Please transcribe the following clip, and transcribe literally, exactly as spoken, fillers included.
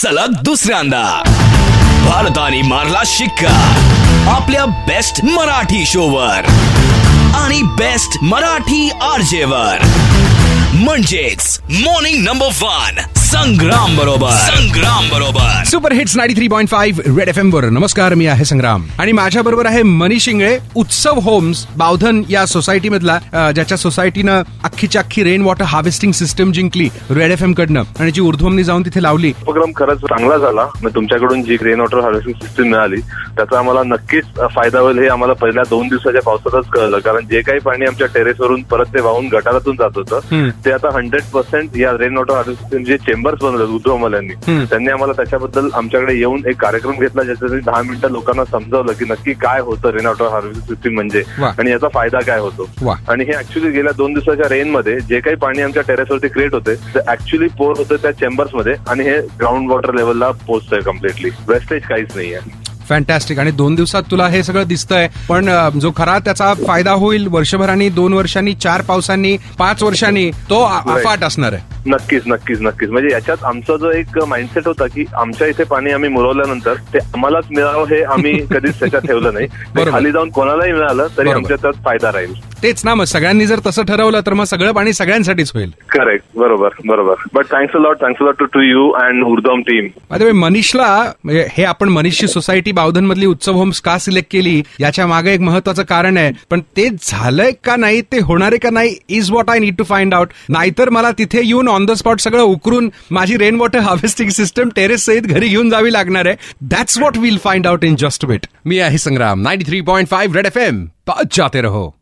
सलग दुसऱ्यांदा भारताने मारला शिक्का आपल्या बेस्ट मराठी शोवर आणि बेस्ट मराठी आरजे वर, म्हणजेच मॉर्निंग नंबर वन संग्राम बरोबर संग्राम बरोबर super hits ninety three point five red F M वर. नमस्कार, मी आहे संग्राम आणि माझ्या बरोबर आहे मनीष इंगळे, उत्सव होम्स बावधन या सोसायटी मधला, ज्याच्या सोसायटीनं अख्खीची अख्खी रेन वॉटर हार्वेस्टिंग सिस्टम जिंकली रेड एफ एम कडनं आणि जी ऊर्ध्वमनी जाऊन तिथे लावली. उपक्रम खरंच चांगला झाला. तुमच्याकडून जी रेन वॉटर हार्वेस्टिंग सिस्टम मिळाली त्याचा आम्हाला नक्कीच फायदा होईल हे आम्हाला पहिल्या दोन दिवसाच्या पावसातच कळलं. कारण जे काही पाणी आमच्या टेरेसवरून परत ते वाहून गटारातून जात होतं ते आता हंड्रेड पर्सेंट या रेन वॉटर हार्वेस्टिंग जे चेंबर्स बनवले उद्योगवाल्यांनी, त्यांनी आम्हाला त्याच्याबद्दल आमच्याकडे येऊन एक कार्यक्रम घेतला ज्याच्यासाठी दहा मिनिटं लोकांना समजावलं की नक्की काय होतं रेन वॉटर हार्वेस्टिंग सिस्टीम म्हणजे आणि याचा फायदा काय होतो. आणि हे ऍक्च्युली गेल्या दोन दिवसाच्या रेन मध्ये जे काही पाणी आमच्या टेरेसवरती क्रिएट होते ते ऍक्च्युली पोर होतं त्या चेंबर्स मध्ये आणि हे ग्राउंड वॉटर लेवलला पोहोचतंय कम्प्लिटली. वेस्टेज काहीच नाहीये. फॅन्टॅस्टिक. आणि दोन दिवसात तुला हे सगळं दिसतंय, पण जो खरा त्याचा फायदा होईल वर्षभरानी, दोन वर्षांनी, चार पावसांनी, पाच वर्षांनी, तो अफाट असणार आहे. नक्कीच नक्कीच नक्कीच. म्हणजे याच्यात आमचा जो एक माइंडसेट होता की आमच्या इथे पाणी आम्ही मुरवल्यानंतर ते आम्हालाच मिळावं हे आम्ही कधीच त्याच्यात ठेवलं नाही. खाली जाऊन कोणालाही मिळालं तरी आमच्या त्यात फायदा राहील. तेच ना, मग सगळ्यांनी जर तसं ठरवलं तर मग सगळं पाणी सगळ्यांसाठीच होईल. करेक्ट, बरोबर बरोबर. But thanks a lot thanks a lot to to you and उर्दम टीम. मनीषला, हे आपण मनीषची सोसायटी बावधन मधली उत्सव होम्स का सिलेक्ट केली याच्या मागे एक महत्वाचं कारण आहे, पण ते झालंय का नाही, ते होणार आहे का नाही, is what I need to find out. नाहीतर मला तिथे येऊन ऑन द स्पॉट सगळं उकरून माझी rain water harvesting system terrace सहित घरी घेऊन जावी लागणार आहे. That's what will find out in just bit. मी आहे Sangram, ninety three point five red F M. जाते रहो.